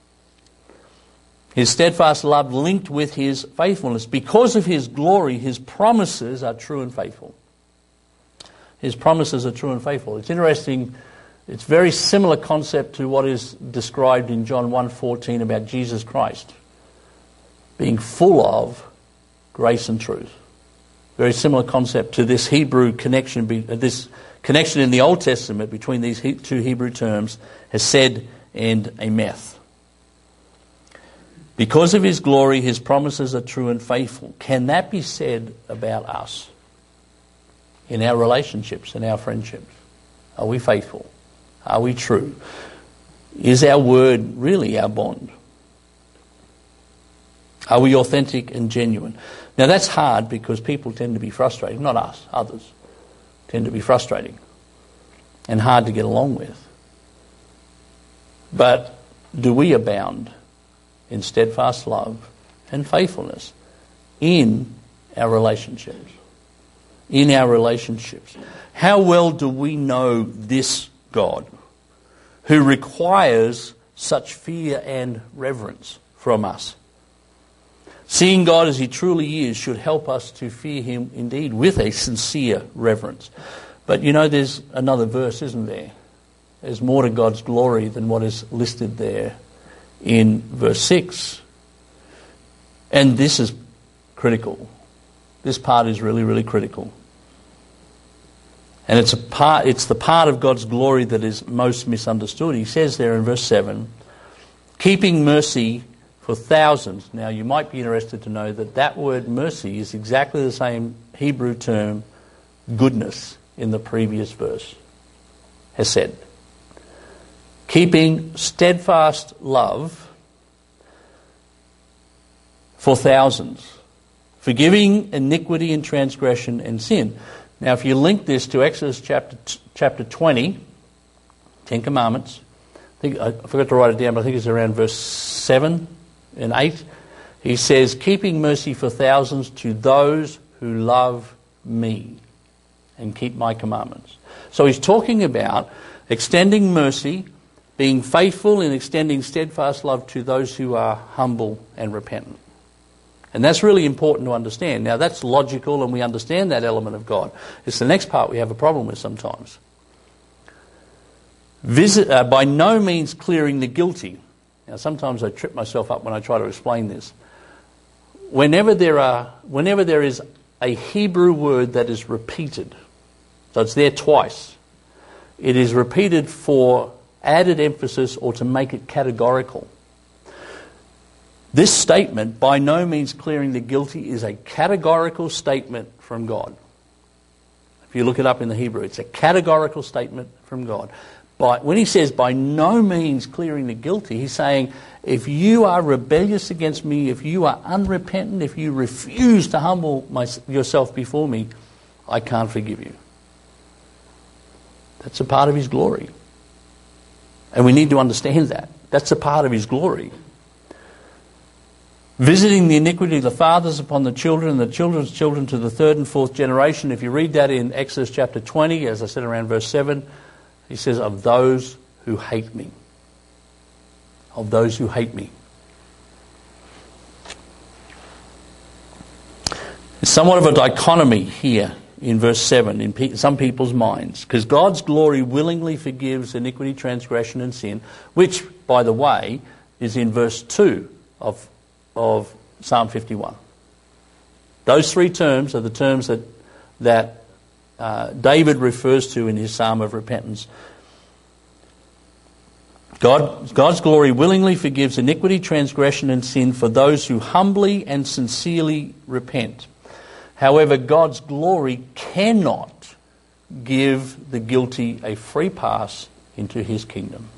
His steadfast love linked with his faithfulness. Because of his glory, his promises are true and faithful. His promises are true and faithful. It's interesting. It's a very similar concept to what is described in John one fourteen about Jesus Christ being full of grace and truth. Very similar concept to this Hebrew connection, this connection in the Old Testament between these two Hebrew terms, hesed and emeth. Because of his glory, his promises are true and faithful. Can that be said about us? In our relationships, in our friendships? Are we faithful? Are we true? Is our word really our bond? Are we authentic and genuine? Now that's hard because people tend to be frustrated. Not us, others tend to be frustrating and hard to get along with. But do we abound in steadfast love and faithfulness in our relationships? In our relationships. How well do we know this God who requires such fear and reverence from us? Seeing God as he truly is should help us to fear him indeed with a sincere reverence. But you know, there's another verse, isn't there? There's more to God's glory than what is listed there in verse six. And this is critical. This part is really, really critical. And it's a part, it's the part of God's glory that is most misunderstood. He says there in verse seven, keeping mercy for thousands. Now you might be interested to know that that word mercy is exactly the same Hebrew term goodness in the previous verse. Hesed. Keeping steadfast love for thousands. Forgiving iniquity and transgression and sin. Now if you link this to Exodus chapter chapter twenty, Ten Commandments, I think I forgot to write it down, but I think it's around verse seven and eight. He says, keeping mercy for thousands to those who love me and keep my commandments. So he's talking about extending mercy, being faithful in extending steadfast love to those who are humble and repentant. And that's really important to understand. Now that's logical and we understand that element of God. It's the next part we have a problem with sometimes. Visit, uh, by no means clearing the guilty. Now sometimes I trip myself up when I try to explain this. Whenever there are, whenever there is a Hebrew word that is repeated, so it's there twice, it is repeated for added emphasis or to make it categorical. This statement, by no means clearing the guilty, is a categorical statement from God. If you look it up in the Hebrew, it's a categorical statement from God. But when he says by no means clearing the guilty, he's saying if you are rebellious against me, if you are unrepentant, if you refuse to humble my, yourself before me, I can't forgive you. That's a part of his glory. And we need to understand that. That's a part of his glory. Visiting the iniquity of the fathers upon the children and the children's children to the third and fourth generation. If you read that in Exodus chapter twenty, as I said around verse seven, he says, of those who hate me. Of those who hate me. It's somewhat of a dichotomy here in verse seven in pe- some people's minds. Because God's glory willingly forgives iniquity, transgression and sin, which, by the way, is in verse two of, of Psalm fifty-one. Those three terms are the terms that, that Uh, David refers to in his psalm of repentance. God, God's glory willingly forgives iniquity, transgression and sin for those who humbly and sincerely repent. However, God's glory cannot give the guilty a free pass into his kingdom.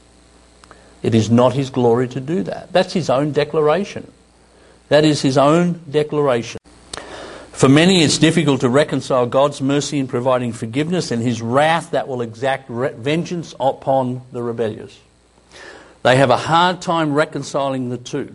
It is not his glory to do that. That's his own declaration. That is his own declaration. For many, it's difficult to reconcile God's mercy in providing forgiveness and his wrath that will exact re- vengeance upon the rebellious. They have a hard time reconciling the two.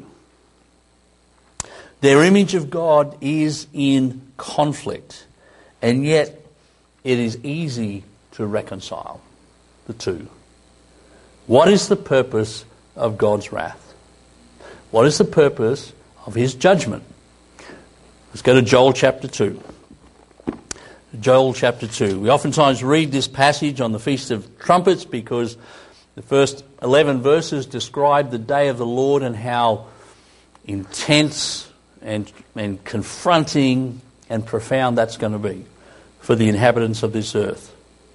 Their image of God is in conflict, and yet it is easy to reconcile the two. What is the purpose of God's wrath? What is the purpose of his judgment? Let's go to Joel chapter two. Joel chapter two. We oftentimes read this passage on the Feast of Trumpets because the first eleven verses describe the day of the Lord and how intense and, and confronting and profound that's going to be for the inhabitants of this earth.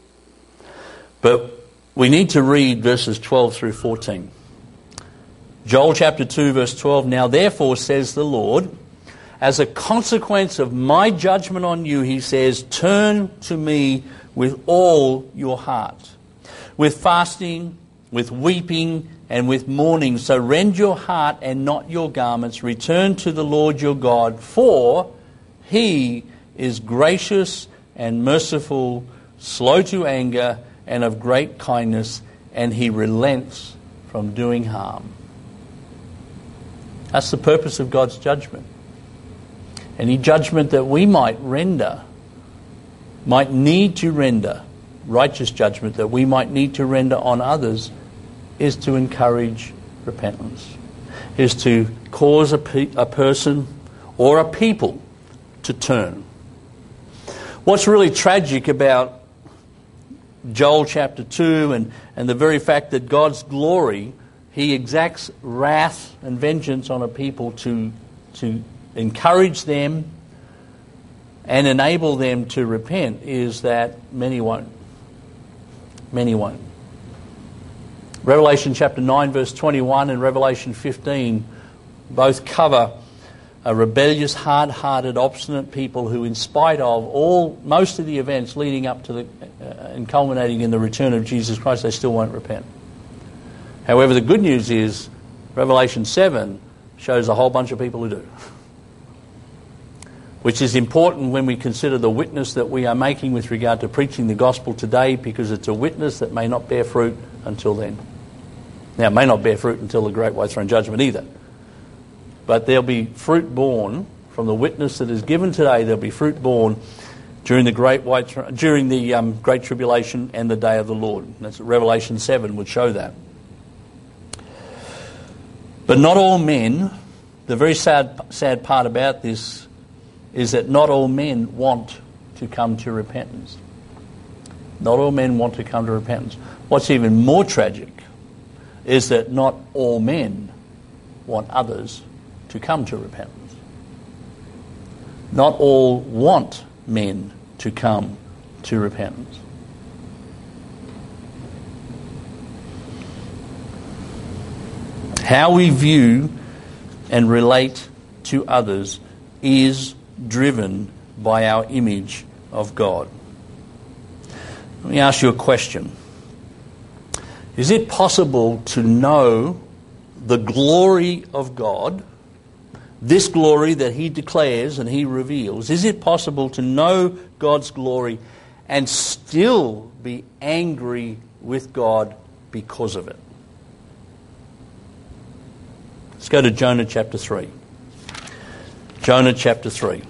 But we need to read verses twelve through fourteen. Joel chapter two verse twelve. Now therefore says the Lord, as a consequence of my judgment on you, he says, turn to me with all your heart, with fasting, with weeping, and with mourning. So rend your heart and not your garments. Return to the Lord your God, for he is gracious and merciful, slow to anger, and of great kindness, and he relents from doing harm. That's the purpose of God's judgment. Any judgment that we might render, might need to render, righteous judgment that we might need to render on others, is to encourage repentance, is to cause a, pe- a person or a people to turn. What's really tragic about Joel chapter two and, and the very fact that God's glory, he exacts wrath and vengeance on a people to, to encourage them and enable them to repent, is that many won't. Many won't. Revelation chapter nine verse twenty-one and Revelation fifteen both cover a rebellious, hard-hearted, obstinate people who, in spite of all most of the events leading up to the uh, and culminating in the return of Jesus Christ, they still won't repent. However, the good news is Revelation seven shows a whole bunch of people who do, which is important when we consider the witness that we are making with regard to preaching the gospel today, because it's a witness that may not bear fruit until then. Now, it may not bear fruit until the great white throne judgment either. But there'll be fruit born from the witness that is given today. There'll be fruit born during the great white throne, during the um, great tribulation and the day of the Lord. And that's Revelation seven would show that. But not all men. The very sad, sad part about this is that not all men want to come to repentance. Not all men want to come to repentance. What's even more tragic is that not all men want others to come to repentance. Not all want men to come to repentance. How we view and relate to others is driven by our image of God. Let me ask you a question. Is it possible to know the glory of God, this glory that he declares and he reveals, is it possible to know God's glory and still be angry with God because of it? Let's go to Jonah chapter three. Jonah chapter three.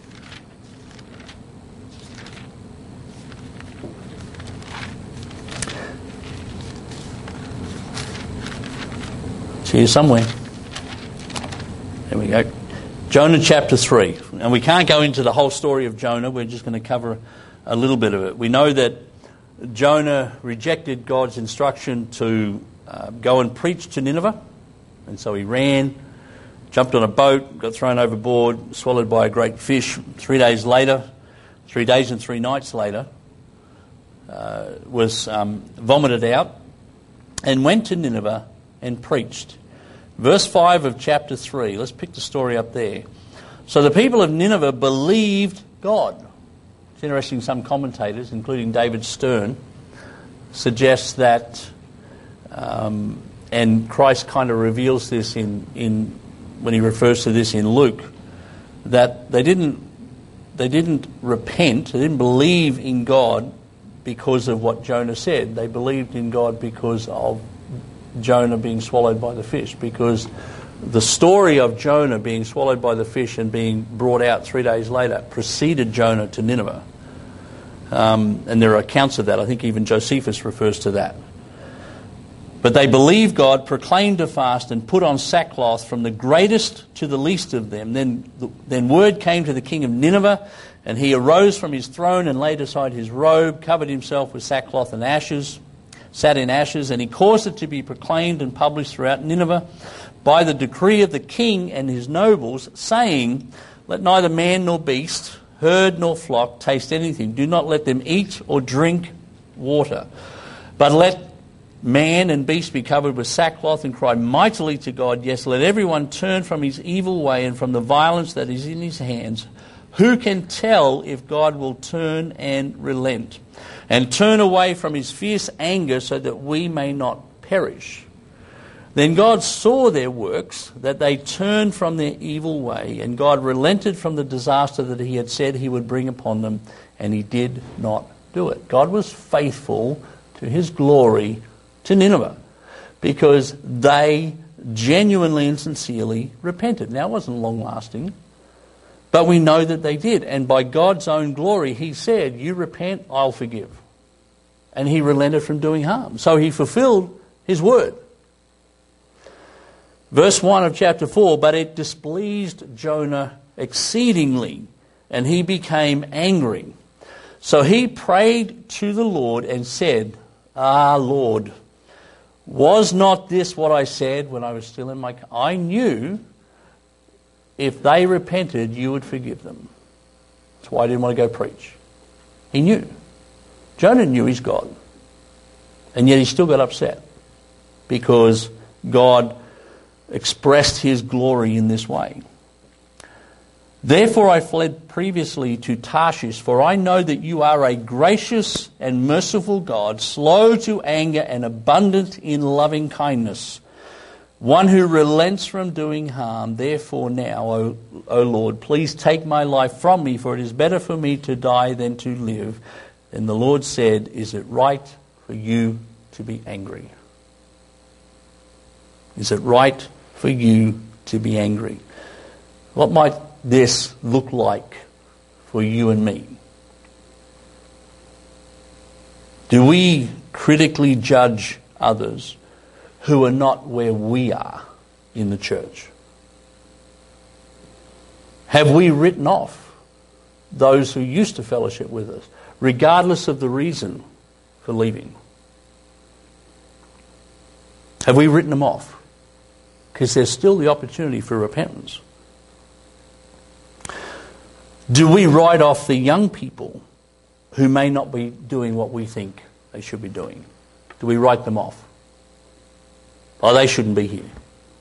It's here somewhere. There we go. Jonah chapter three. And we can't go into the whole story of Jonah. We're just going to cover a little bit of it. We know that Jonah rejected God's instruction to uh, go and preach to Nineveh. And so he ran, jumped on a boat, got thrown overboard, swallowed by a great fish. Three days later, three days and three nights later, uh, was um, vomited out. and went to Nineveh and preached. Verse five of chapter three. Let's pick the story up there. So the people of Nineveh believed God. It's interesting, some commentators, including David Stern, suggest that, um, and Christ kind of reveals this in, in when he refers to this in Luke, that they didn't they didn't repent, they didn't believe in God because of what Jonah said. They believed in God because of Jonah being swallowed by the fish, because the story of Jonah being swallowed by the fish and being brought out three days later preceded Jonah to Nineveh. Um, and there are accounts of that. I think even Josephus refers to that. But they believed God, proclaimed a fast, and put on sackcloth from the greatest to the least of them. Then, then word came to the king of Nineveh, and he arose from his throne and laid aside his robe, covered himself with sackcloth and ashes, sat in ashes, and he caused it to be proclaimed and published throughout Nineveh by the decree of the king and his nobles, saying, "Let neither man nor beast, herd nor flock taste anything. Do not let them eat or drink water. But let man and beast be covered with sackcloth and cry mightily to God. Yes, let everyone turn from his evil way and from the violence that is in his hands. Who can tell if God will turn and relent and turn away from his fierce anger so that we may not perish?" Then God saw their works, that they turned from their evil way, and God relented from the disaster that he had said he would bring upon them, and he did not do it. God was faithful to his glory to Nineveh because they genuinely and sincerely repented. Now, it wasn't long-lasting, but we know that they did. And by God's own glory, he said, "You repent, I'll forgive." And he relented from doing harm. So he fulfilled his word. Verse one of chapter four, "But it displeased Jonah exceedingly, and he became angry. So he prayed to the Lord and said, 'Ah, Lord, was not this what I said when I was still in my... I knew if they repented, you would forgive them.'" That's why I didn't want to go preach. He knew. Jonah knew his God. And yet he still got upset because God expressed his glory in this way. "Therefore I fled previously to Tarshish, for I know that you are a gracious and merciful God, slow to anger and abundant in loving kindness, one who relents from doing harm. Therefore now, O, o Lord, please take my life from me, for it is better for me to die than to live." And the Lord said, "Is it right for you to be angry?" Is it right for you to be angry? What might this look like for you and me? Do we critically judge others who are not where we are in the church? Have we written off those who used to fellowship with us, regardless of the reason for leaving? Have we written them off? Because there's still the opportunity for repentance. Do we write off the young people who may not be doing what we think they should be doing? Do we write them off? Oh, they shouldn't be here.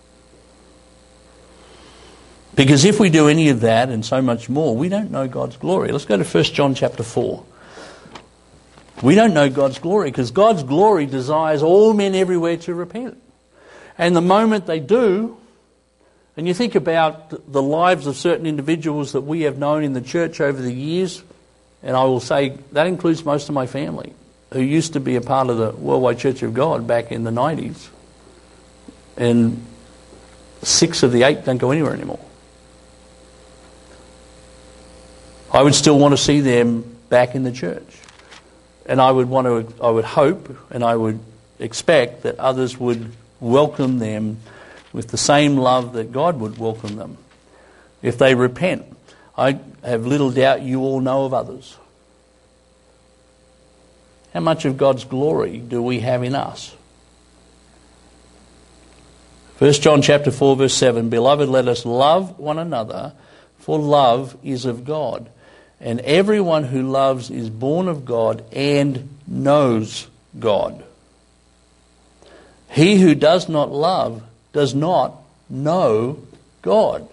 Because if we do any of that and so much more, we don't know God's glory. Let's go to First John chapter four. We don't know God's glory because God's glory desires all men everywhere to repent. And the moment they do, and you think about the lives of certain individuals that we have known in the church over the years, and I will say that includes most of my family, who used to be a part of the Worldwide Church of God back in the nineties. And six of the eight don't go anywhere anymore. I would still want to see them back in the church. And I would want to, I would hope and I would expect that others would welcome them with the same love that God would welcome them if they repent. I have little doubt you all know of others. How much of God's glory do we have in us? First John chapter four verse seven, "Beloved, let us love one another, for love is of God. And everyone who loves is born of God and knows God." He who does not love does not know God.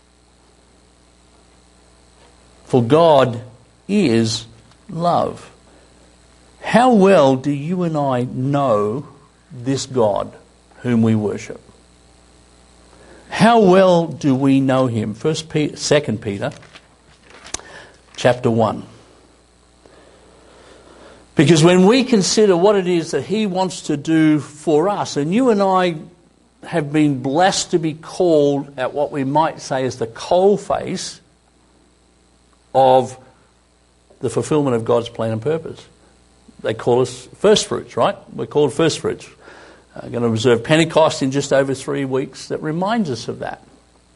For God is love. How well do you and I know this God whom we worship? How well do we know him? First Peter, Second Peter, chapter one. Because when we consider what it is that he wants to do for us, and you and I have been blessed to be called at what we might say is the coalface of the fulfillment of God's plan and purpose. They call us first fruits, right? We're called first fruits. Uh, going to observe Pentecost in just over three weeks. That reminds us of that.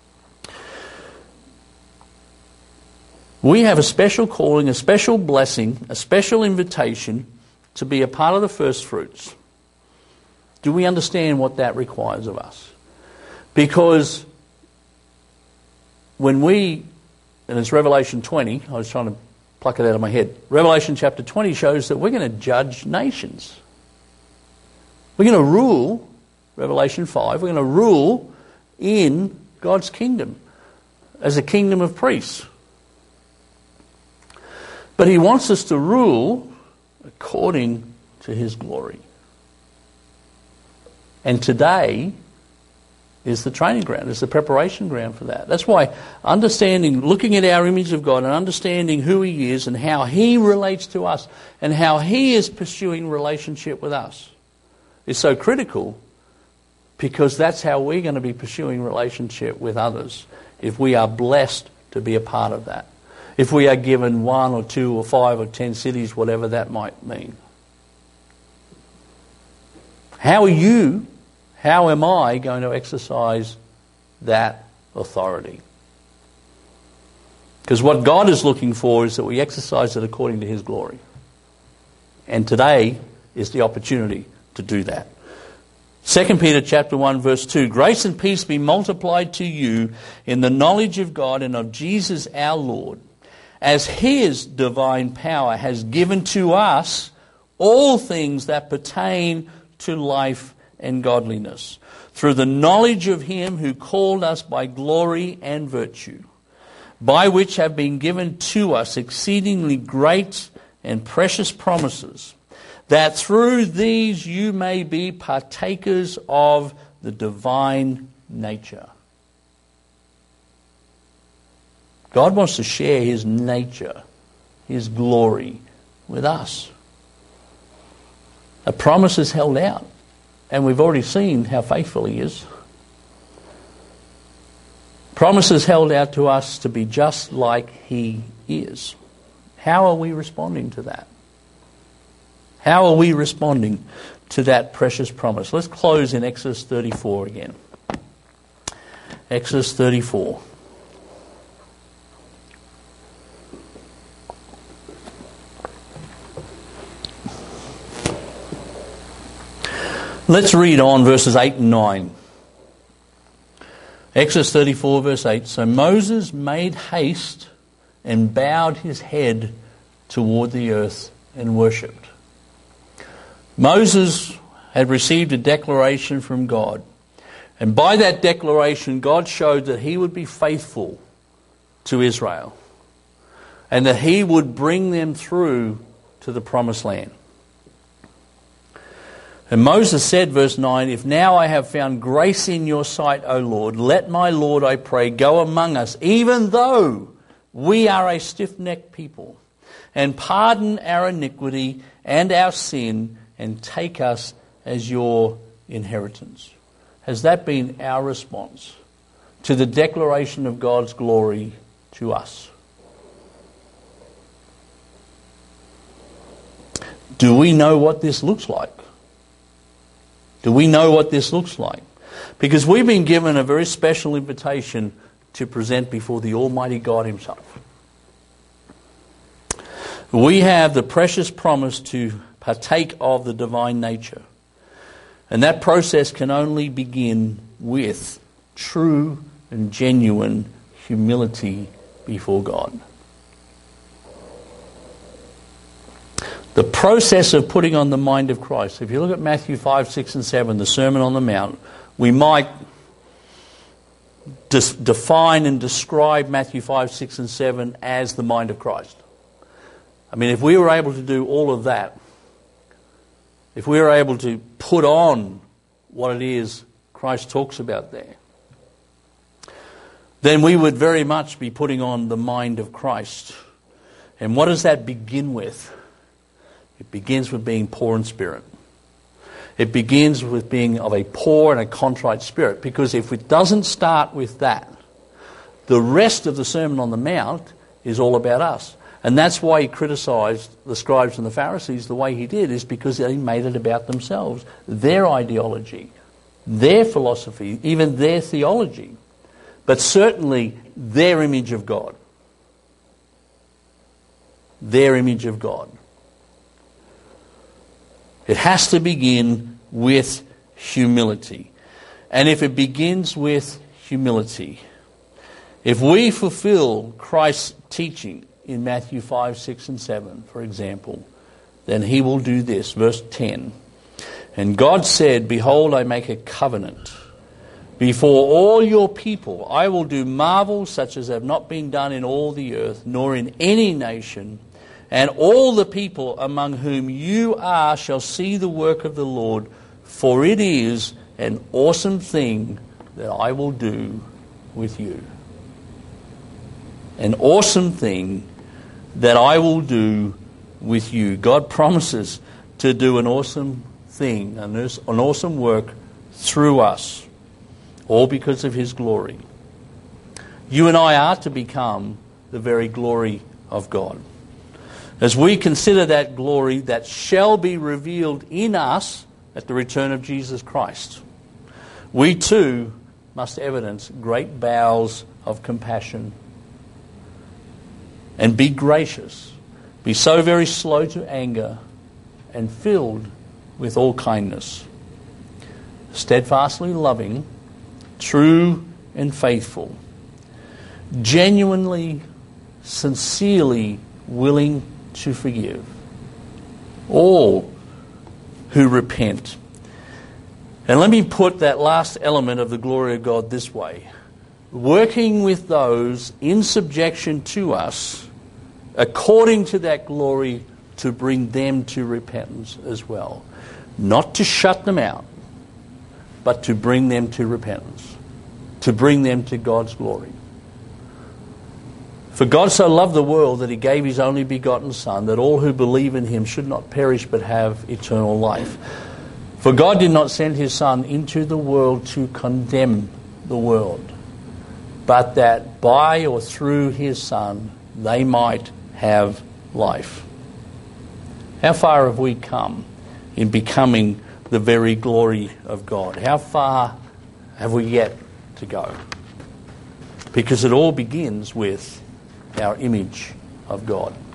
We have a special calling, a special blessing, a special invitation to be a part of the first fruits. Do we understand what that requires of us? Because when we, and it's Revelation twenty, I was trying to pluck it out of my head. Revelation chapter twenty shows that we're going to judge nations. We're going to rule, Revelation five, we're going to rule in God's kingdom as a kingdom of priests. But he wants us to rule according to his glory. And today is the training ground, is the preparation ground for that. That's why understanding, looking at our image of God and understanding who he is and how he relates to us and how he is pursuing relationship with us is so critical, because that's how we're going to be pursuing relationship with others if we are blessed to be a part of that. If we are given one or two or five or ten cities, whatever that might mean. How are you, how am I going to exercise that authority? Because what God is looking for is that we exercise it according to his glory. And today is the opportunity to do that. Second Peter chapter one verse two, grace and peace be multiplied to you in the knowledge of God and of Jesus our Lord, as his divine power has given to us all things that pertain to life and godliness, through the knowledge of him who called us by glory and virtue, by which have been given to us exceedingly great and precious promises, that through these you may be partakers of the divine nature. God wants to share his nature, his glory with us. A promise is held out, and we've already seen how faithful he is. Promises held out to us to be just like he is. How are we responding to that? How are we responding to that precious promise? Let's close in Exodus thirty-four again. Exodus thirty-four. Let's read on verses eight and nine. Exodus thirty-four verse eight. So Moses made haste and bowed his head toward the earth and worshipped. Moses had received a declaration from God. And by that declaration, God showed that he would be faithful to Israel and that he would bring them through to the promised land. And Moses said, verse nine, if now I have found grace in your sight, O Lord, let my Lord, I pray, go among us, even though we are a stiff-necked people, and pardon our iniquity and our sin, and take us as your inheritance. Has that been our response to the declaration of God's glory to us? Do we know what this looks like? Do we know what this looks like? Because we've been given a very special invitation to present before the Almighty God himself. We have the precious promise to partake of the divine nature. And that process can only begin with true and genuine humility before God. The process of putting on the mind of Christ. If you look at Matthew five, six and seven, the Sermon on the Mount, we might dis- define and describe Matthew five, six and seven as the mind of Christ. I mean, if we were able to do all of that, if we were able to put on what it is Christ talks about there, then we would very much be putting on the mind of Christ. And what does that begin with? It begins with being poor in spirit. It begins with being of a poor and a contrite spirit. Because if it doesn't start with that, the rest of the Sermon on the Mount is all about us. And that's why he criticised the scribes and the Pharisees the way he did, is because they made it about themselves, their ideology, their philosophy, even their theology, but certainly their image of God. Their image of God. It has to begin with humility. And if it begins with humility, if we fulfill Christ's teaching in Matthew five, six and seven, for example, then he will do this. Verse ten. And God said, behold, I make a covenant. Before all your people, I will do marvels such as have not been done in all the earth, nor in any nation. And all the people among whom you are shall see the work of the Lord, for it is an awesome thing that I will do with you. An awesome thing that I will do with you. God promises to do an awesome thing, an awesome work through us, all because of his glory. You and I are to become the very glory of God. As we consider that glory that shall be revealed in us at the return of Jesus Christ, we too must evidence great bowels of compassion and be gracious, be so very slow to anger and filled with all kindness, steadfastly loving, true and faithful, genuinely, sincerely willing to forgive all who repent. And let me put that last element of the glory of God this way. Working with those in subjection to us according to that glory to bring them to repentance as well. Not to shut them out, but to bring them to repentance. To bring them to God's glory. For God so loved the world that he gave his only begotten Son, that all who believe in him should not perish but have eternal life. For God did not send his Son into the world to condemn the world, but that by or through his Son they might have life. How far have we come in becoming the very glory of God? How far have we yet to go? Because it all begins with our image of God.